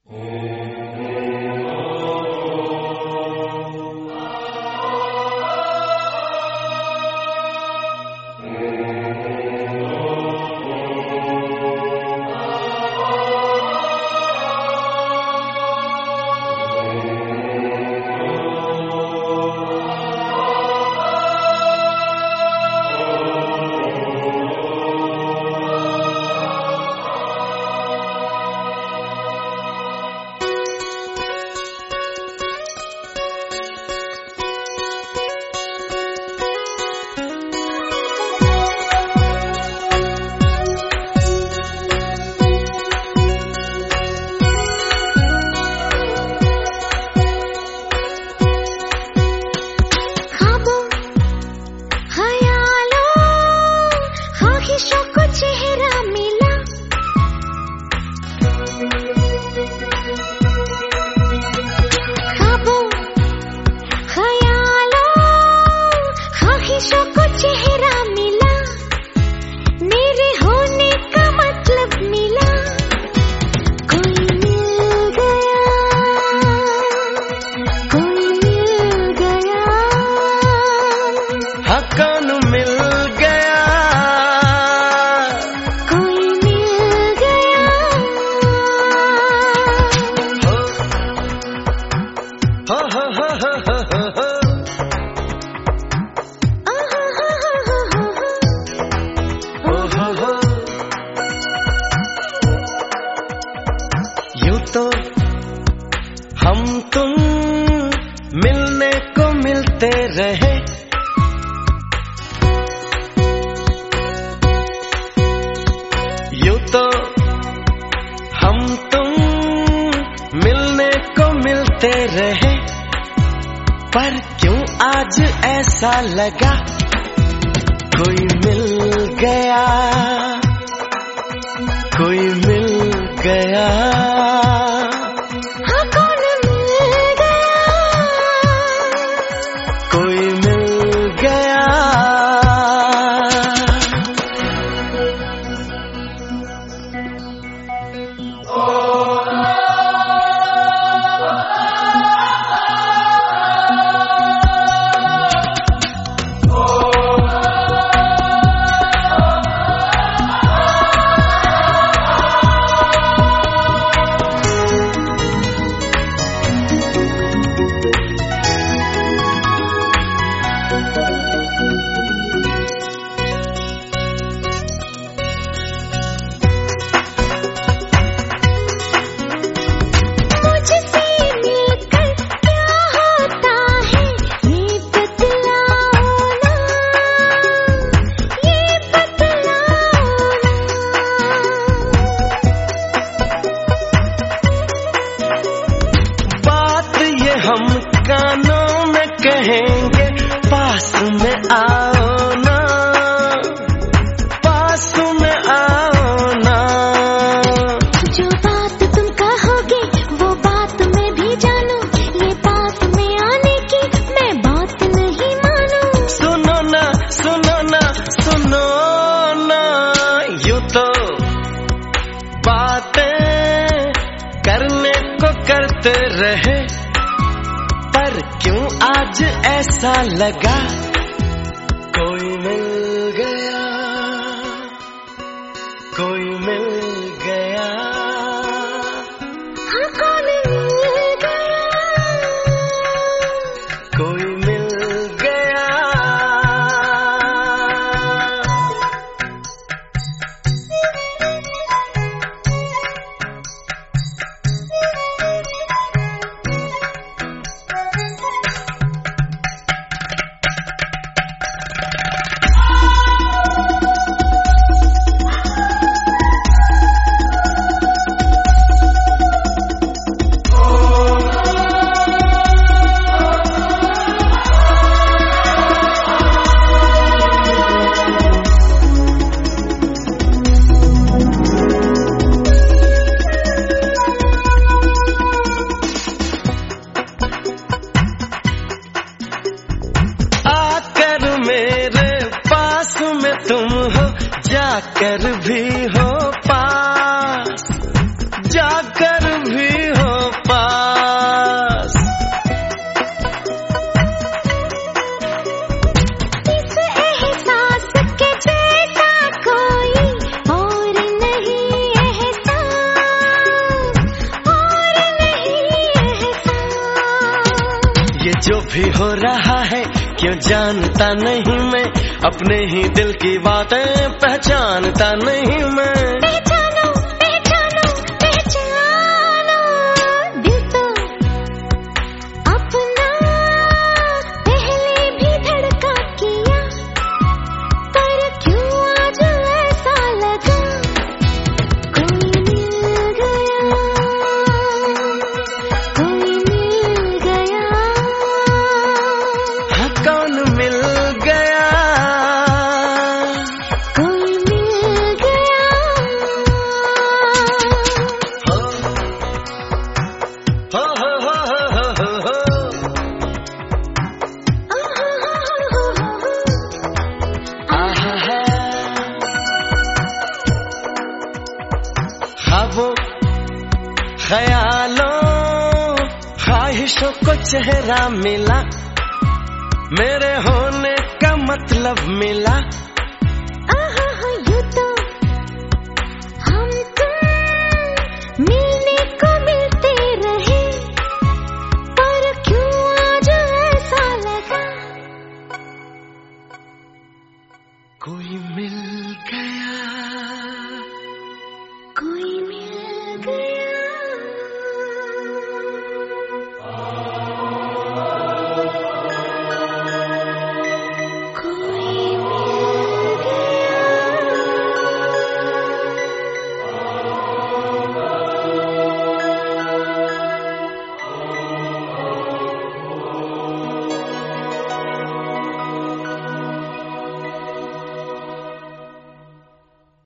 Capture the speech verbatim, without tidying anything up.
तो हम तुम मिलने को मिलते रहे, यूं तो हम तुम मिलने को मिलते रहे, पर क्यों आज ऐसा लगा कोई मिल गया, कोई मिल गया। हाँ कौन मिल गया, कोई मिल गया। हम कानों में कहेंगे पास में आओ ना, पास में आओ ना। जो बात तुम कहोगे वो बात मैं भी जानूं, ये बात में आने की मैं बात नहीं मानूं। सुनो ना सुनो ना सुनो ना, यूं तो बातें करने को करते रहे, पर क्यों आज ऐसा लगा कोई मिल गया, कोई मिल गया। हाँ कौन मिल गया, कोई मिल गया। जो भी हो रहा है क्यों जानता नहीं मैं, अपने ही दिल की बातें पहचानता नहीं मैं। पहचानो पहचानो पहचानो दिल तो अपना पहले भी धड़का किया, पर क्यों आज ऐसा लगा कोई मिल गया, कोई मिल गया। हाँ कौन मिल गया, कोई मिल गया। हो हो हो हो हो हो आहा है। ख्वाबों ख्यालों ख्वाहिशों को चेहरा मिला, मेरे होने का मतलब मिला।